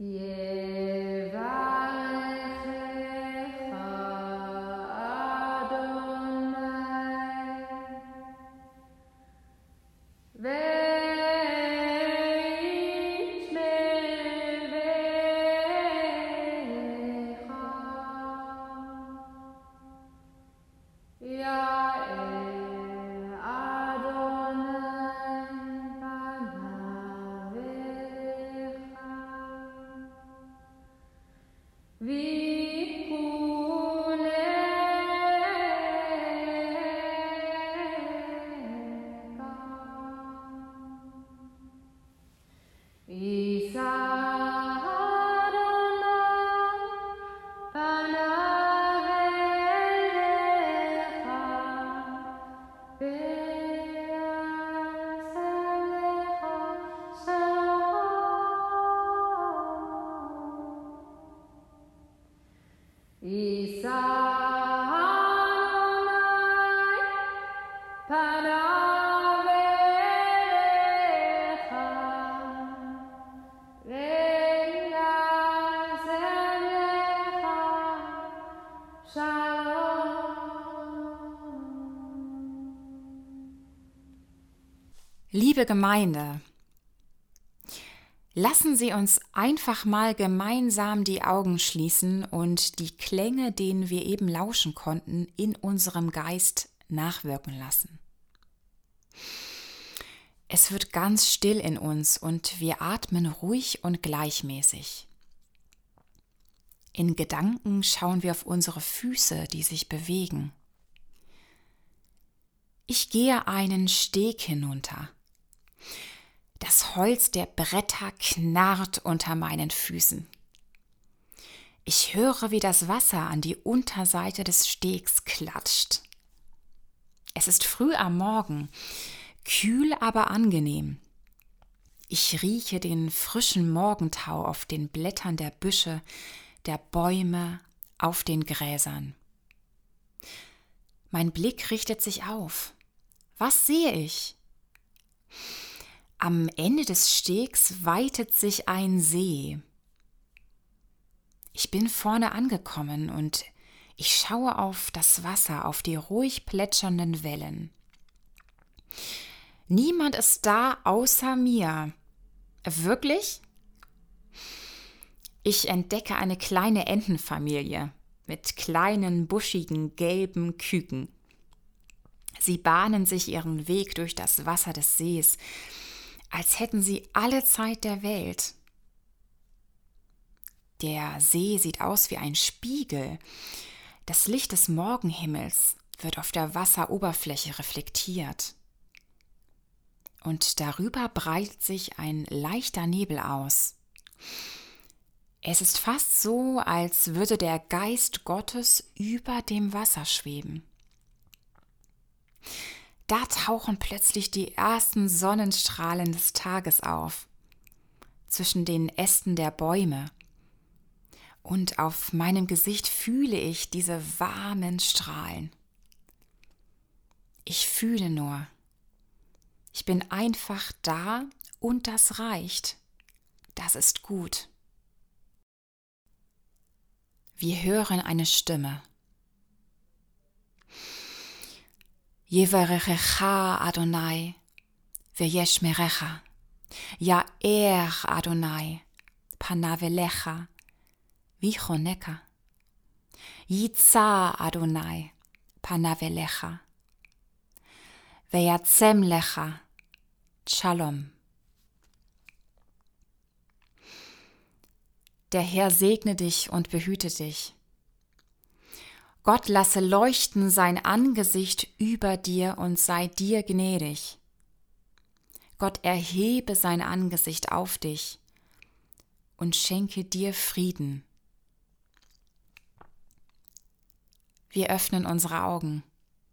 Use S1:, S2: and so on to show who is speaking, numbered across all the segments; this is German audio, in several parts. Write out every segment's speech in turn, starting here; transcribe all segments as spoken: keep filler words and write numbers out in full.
S1: Liebe Gemeinde, lassen Sie uns einfach mal gemeinsam die Augen schließen und die Klänge, denen wir eben lauschen konnten, in unserem Geist nachwirken lassen. Es wird ganz still in uns und wir atmen ruhig und gleichmäßig. In Gedanken schauen wir auf unsere Füße, die sich bewegen. Ich gehe einen Steg hinunter. Das Holz der Bretter knarrt unter meinen Füßen. Ich höre, wie das Wasser an die Unterseite des Stegs klatscht. Es ist früh am Morgen, kühl, aber angenehm. Ich rieche den frischen Morgentau auf den Blättern der Büsche, der Bäume, auf den Gräsern. Mein Blick richtet sich auf. Was sehe ich? Am Ende des Stegs weitet sich ein See. Ich bin vorne angekommen und ich schaue auf das Wasser, auf die ruhig plätschernden Wellen. Niemand ist da außer mir. Wirklich? Ich entdecke eine kleine Entenfamilie mit kleinen, buschigen, gelben Küken. Sie bahnen sich ihren Weg durch das Wasser des Sees, als hätten sie alle Zeit der Welt. Der See sieht aus wie ein Spiegel. Das Licht des Morgenhimmels wird auf der Wasseroberfläche reflektiert. Und darüber breitet sich ein leichter Nebel aus. Es ist fast so, als würde der Geist Gottes über dem Wasser schweben. Da tauchen plötzlich die ersten Sonnenstrahlen des Tages auf, zwischen den Ästen der Bäume. Und auf meinem Gesicht fühle ich diese warmen Strahlen. Ich fühle nur. Ich bin einfach da und das reicht. Das ist gut. Wir hören eine Stimme. Yevarechecha Adonai, veyeshmerecha, Ya'er Adonai, panav elecha, vichoneka, Yitza Adonai, panav elecha, veyatzem lecha, Shalom. Der Herr segne dich und behüte dich. Gott lasse leuchten sein Angesicht über dir und sei dir gnädig. Gott erhebe sein Angesicht auf dich und schenke dir Frieden. Wir öffnen unsere Augen.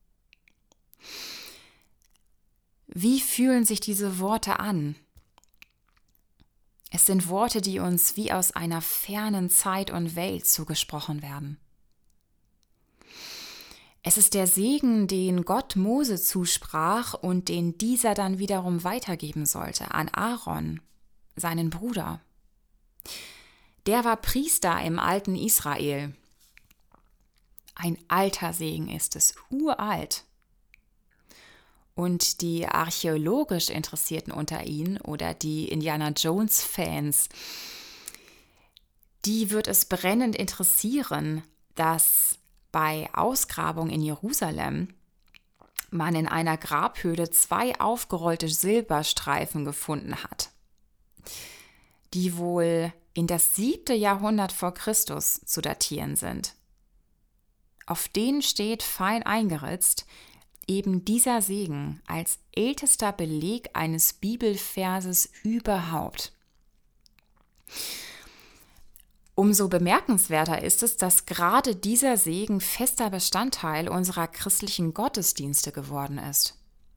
S1: Wie fühlen sich diese Worte an? Es sind Worte, die uns wie aus einer fernen Zeit und Welt zugesprochen werden. Es ist der Segen, den Gott Mose zusprach und den dieser dann wiederum weitergeben sollte an Aaron, seinen Bruder. der war Priester im alten Israel. Ein alter Segen ist es, uralt. Und die archäologisch Interessierten unter Ihnen oder die Indiana Jones-Fans, die wird es brennend interessieren, dass bei Ausgrabung in Jerusalem man in einer Grabhöhle zwei aufgerollte Silberstreifen gefunden hat, die wohl in das siebte Jahrhundert vor Christus zu datieren sind. Auf denen steht fein eingeritzt eben dieser Segen als ältester Beleg eines Bibelverses überhaupt. Umso bemerkenswerter ist es, dass gerade dieser Segen fester Bestandteil unserer christlichen Gottesdienste geworden ist.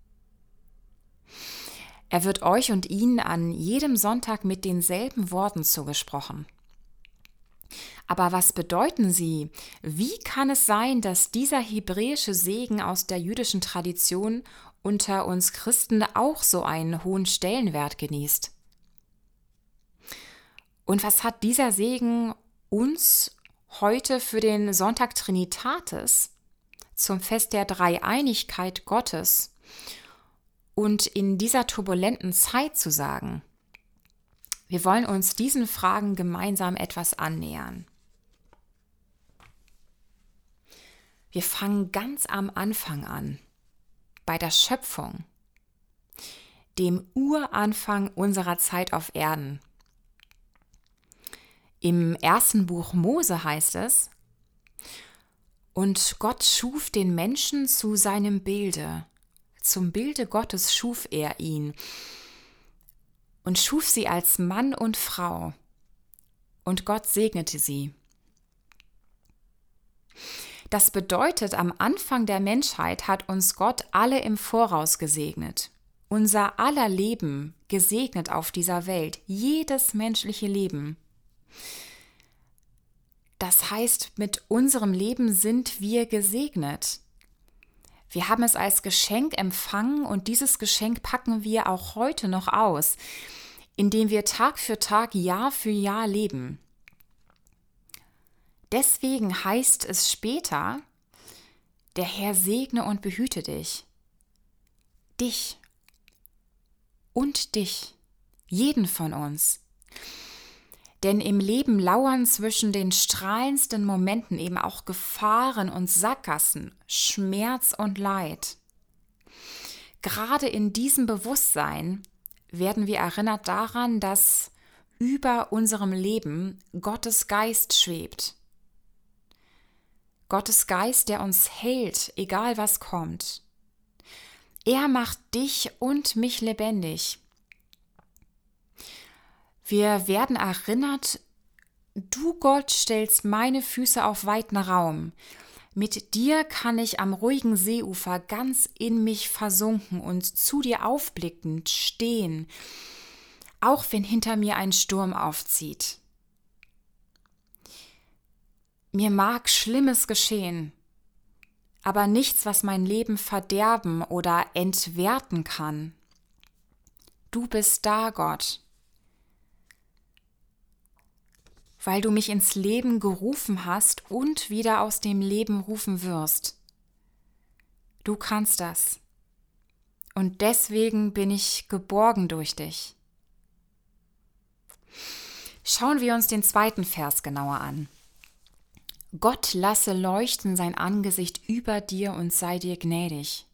S1: Er wird euch und Ihnen an jedem Sonntag mit denselben Worten zugesprochen. Aber was bedeuten sie? Wie kann es sein, dass dieser hebräische Segen aus der jüdischen Tradition unter uns Christen auch so einen hohen Stellenwert genießt? Und was hat dieser Segen uns heute für den Sonntag Trinitatis zum Fest der Dreieinigkeit Gottes und in dieser turbulenten Zeit zu sagen? Wir wollen uns diesen Fragen gemeinsam etwas annähern. Wir fangen ganz am Anfang an, bei der Schöpfung, dem Uranfang unserer Zeit auf Erden. Im ersten Buch Mose heißt es: Und Gott schuf den Menschen zu seinem Bilde, zum Bilde Gottes schuf er ihn und schuf sie als Mann und Frau, und Gott segnete sie. Das bedeutet, am Anfang der Menschheit hat uns Gott alle im Voraus gesegnet. Unser aller Leben gesegnet auf dieser Welt, jedes menschliche Leben. Das heißt, mit unserem Leben sind wir gesegnet. Wir haben es als Geschenk empfangen und dieses Geschenk packen wir auch heute noch aus, indem wir Tag für Tag, Jahr für Jahr leben. Deswegen heißt es später: Der Herr segne und behüte dich. Dich und dich, jeden von uns. Denn im Leben lauern zwischen den strahlendsten Momenten eben auch Gefahren und Sackgassen, Schmerz und Leid. Gerade in diesem Bewusstsein werden wir erinnert daran, dass über unserem Leben Gottes Geist schwebt. Gottes Geist, der uns hält, egal was kommt. Er macht dich und mich lebendig. Wir werden erinnert: Du Gott stellst meine Füße auf weiten Raum. Mit dir kann ich am ruhigen Seeufer ganz in mich versunken und zu dir aufblickend stehen, auch wenn hinter mir ein Sturm aufzieht. Mir mag Schlimmes geschehen, aber nichts, was mein Leben verderben oder entwerten kann. Du bist da, Gott, weil du mich ins Leben gerufen hast und wieder aus dem Leben rufen wirst. Du kannst das. Und deswegen bin ich geborgen durch dich. Schauen wir uns den zweiten Vers genauer an. Gott lasse leuchten sein Angesicht über dir und sei dir gnädig.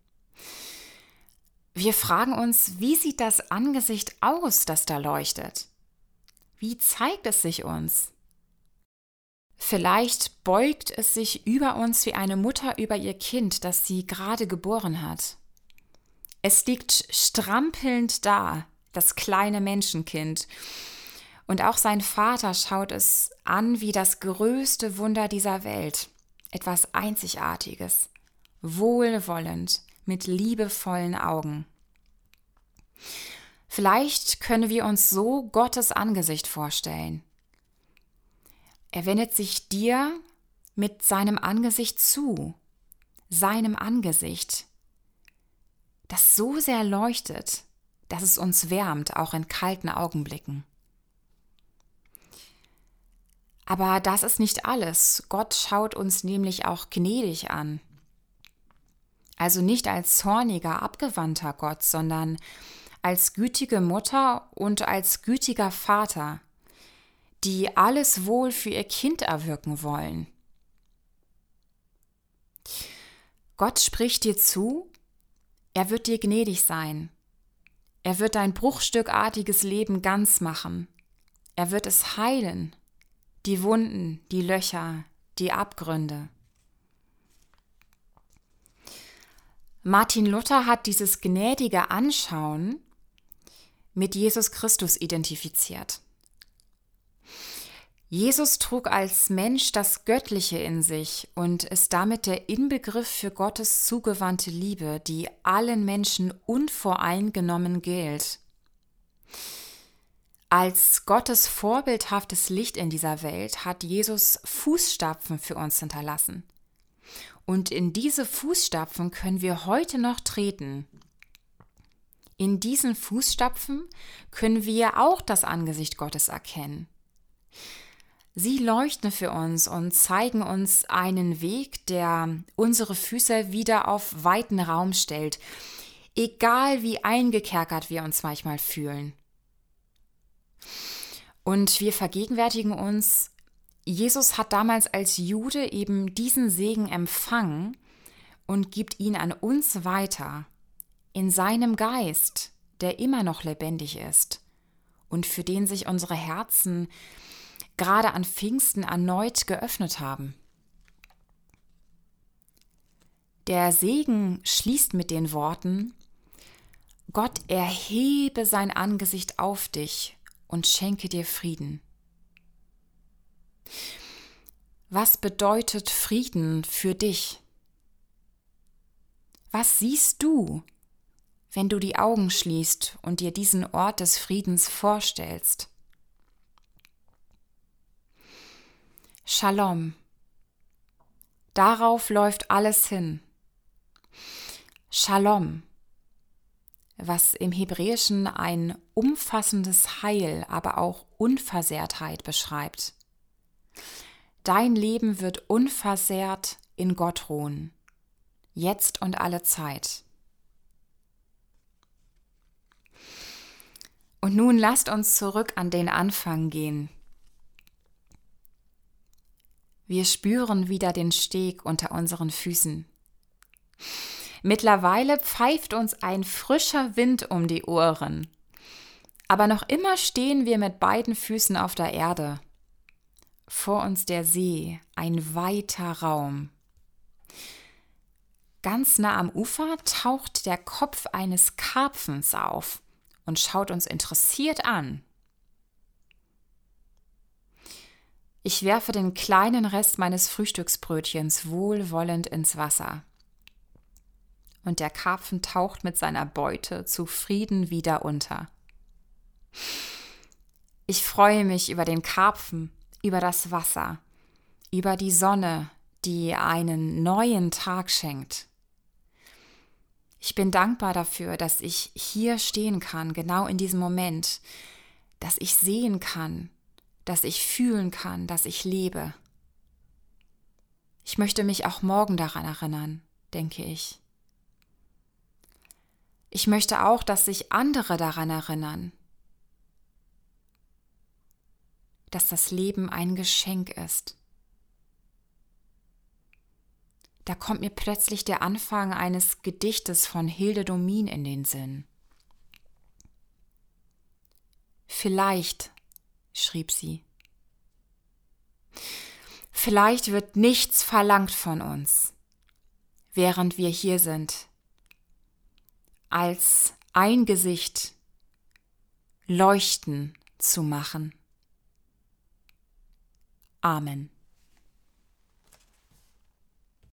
S1: Wir fragen uns, wie sieht das Angesicht aus, das da leuchtet? Wie zeigt es sich uns? Vielleicht beugt es sich über uns wie eine Mutter über ihr Kind, das sie gerade geboren hat. Es liegt strampelnd da, das kleine Menschenkind. Und auch sein Vater schaut es an wie das größte Wunder dieser Welt. Etwas Einzigartiges, wohlwollend, mit liebevollen Augen. Vielleicht können wir uns so Gottes Angesicht vorstellen. Er wendet sich dir mit seinem Angesicht zu, seinem Angesicht, das so sehr leuchtet, dass es uns wärmt, auch in kalten Augenblicken. Aber das ist nicht alles. Gott schaut uns nämlich auch gnädig an. Also nicht als zorniger, abgewandter Gott, sondern als gütige Mutter und als gütiger Vater, die alles Wohl für ihr Kind erwirken wollen. Gott spricht dir zu, er wird dir gnädig sein. Er wird dein bruchstückartiges Leben ganz machen. Er wird es heilen, die Wunden, die Löcher, die Abgründe. Martin Luther hat dieses gnädige Anschauen mit Jesus Christus identifiziert. Jesus trug als Mensch das Göttliche in sich und ist damit der Inbegriff für Gottes zugewandte Liebe, die allen Menschen unvoreingenommen gilt. Als Gottes vorbildhaftes Licht in dieser Welt hat Jesus Fußstapfen für uns hinterlassen. Und in diese Fußstapfen können wir heute noch treten. In diesen Fußstapfen können wir auch das Angesicht Gottes erkennen. Sie leuchten für uns und zeigen uns einen Weg, der unsere Füße wieder auf weiten Raum stellt, egal wie eingekerkert wir uns manchmal fühlen. Und wir vergegenwärtigen uns, Jesus hat damals als Jude eben diesen Segen empfangen und gibt ihn an uns weiter, in seinem Geist, der immer noch lebendig ist und für den sich unsere Herzen gerade an Pfingsten erneut geöffnet haben. Der Segen schließt mit den Worten: Gott erhebe sein Angesicht auf dich und schenke dir Frieden. Was bedeutet Frieden für dich? Was siehst du, wenn du die Augen schließt und dir diesen Ort des Friedens vorstellst? Shalom. Darauf läuft alles hin. Shalom, was im Hebräischen ein umfassendes Heil, aber auch Unversehrtheit beschreibt. Dein Leben wird unversehrt in Gott ruhen, jetzt und alle Zeit. Und nun lasst uns zurück an den Anfang gehen. Wir spüren wieder den Steg unter unseren Füßen. Mittlerweile pfeift uns ein frischer Wind um die Ohren. Aber noch immer stehen wir mit beiden Füßen auf der Erde. Vor uns der See, ein weiter Raum. Ganz nah am Ufer taucht der Kopf eines Karpfens auf und schaut uns interessiert an. Ich werfe den kleinen Rest meines Frühstücksbrötchens wohlwollend ins Wasser. Und der Karpfen taucht mit seiner Beute zufrieden wieder unter. Ich freue mich über den Karpfen, über das Wasser, über die Sonne, die einen neuen Tag schenkt. Ich bin dankbar dafür, dass ich hier stehen kann, genau in diesem Moment, dass ich sehen kann, dass ich fühlen kann, dass ich lebe. Ich möchte mich auch morgen daran erinnern, denke ich. Ich möchte auch, dass sich andere daran erinnern, dass das Leben ein Geschenk ist. Da kommt mir plötzlich der Anfang eines Gedichtes von Hilde Domin in den Sinn. Vielleicht, schrieb sie, vielleicht wird nichts verlangt von uns, während wir hier sind, als ein Gesicht leuchten zu machen. Amen.